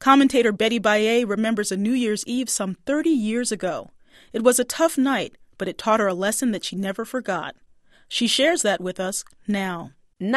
Commentator Betty Baye remembers a New Year's Eve some 30 years ago. It was a tough night, but it taught her a lesson that she never forgot. She shares that with us now.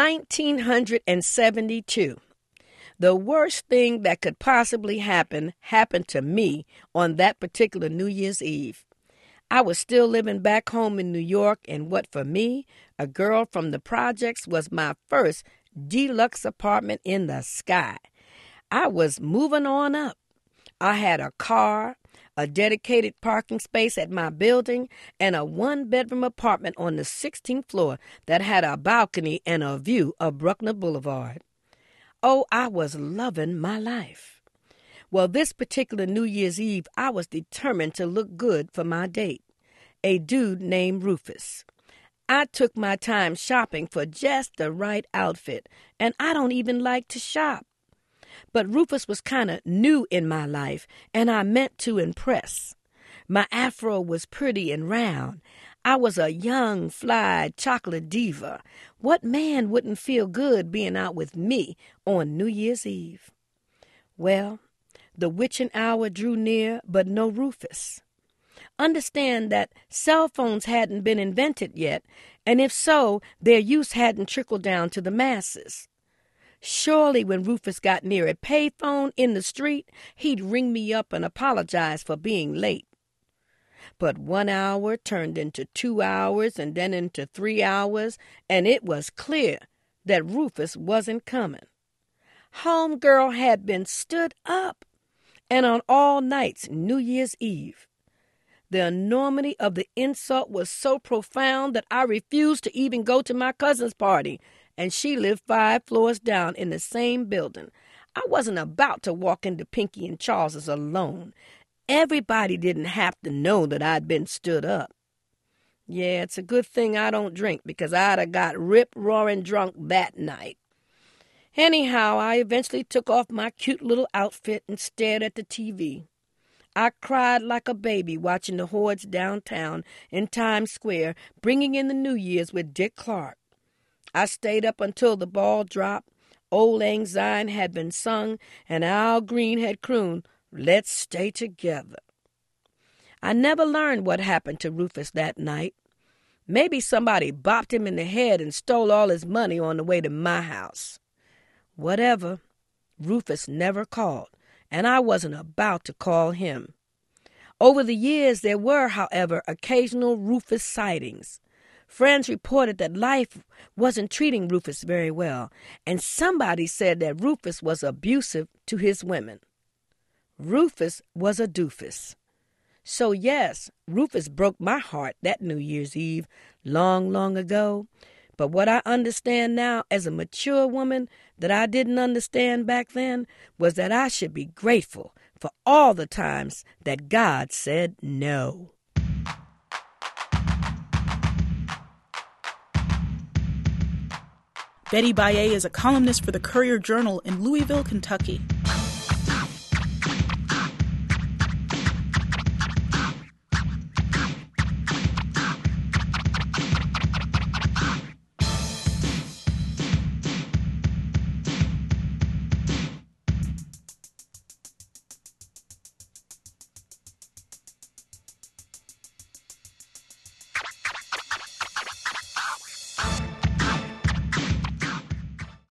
1972. The worst thing that could possibly happen happened to me on that particular New Year's Eve. I was still living back home in New York, and what for me, a girl from the projects, was my first deluxe apartment in the sky. I was moving on up. I had a car, a dedicated parking space at my building, and a one-bedroom apartment on the 16th floor that had a balcony and a view of Bruckner Boulevard. Oh, I was loving my life. Well, this particular New Year's Eve, I was determined to look good for my date, a dude named Rufus. I took my time shopping for just the right outfit, and I don't even like to shop. But Rufus was kind of new in my life, and I meant to impress. My afro was pretty and round. I was a young, fly, chocolate diva. What man wouldn't feel good being out with me on New Year's Eve? Well, the witching hour drew near, but no Rufus. Understand that cell phones hadn't been invented yet, and if so, their use hadn't trickled down to the masses. Surely when Rufus got near a payphone in the street, he'd ring me up and apologize for being late. But 1 hour turned into 2 hours and then into 3 hours, and it was clear that Rufus wasn't coming. Homegirl had been stood up, and on all nights New Year's Eve. The enormity of the insult was so profound that I refused to even go to my cousin's party, and she lived 5 floors down in the same building. I wasn't about to walk into Pinky and Charles's alone. Everybody didn't have to know that I'd been stood up. Yeah, it's a good thing I don't drink, because I'd have got rip-roaring drunk that night. Anyhow, I eventually took off my cute little outfit and stared at the TV. I cried like a baby watching the hordes downtown in Times Square, bringing in the New Year's with Dick Clark. I stayed up until the ball dropped, Old Lang Syne had been sung, and Al Green had crooned, "Let's stay together." I never learned what happened to Rufus that night. Maybe somebody bopped him in the head and stole all his money on the way to my house. Whatever, Rufus never called, and I wasn't about to call him. Over the years, there were, however, occasional Rufus sightings. Friends reported that life wasn't treating Rufus very well, and somebody said that Rufus was abusive to his women. Rufus was a doofus. So yes, Rufus broke my heart that New Year's Eve long, long ago. But what I understand now as a mature woman that I didn't understand back then was that I should be grateful for all the times that God said no. Betty Baye is a columnist for the Courier-Journal in Louisville, Kentucky.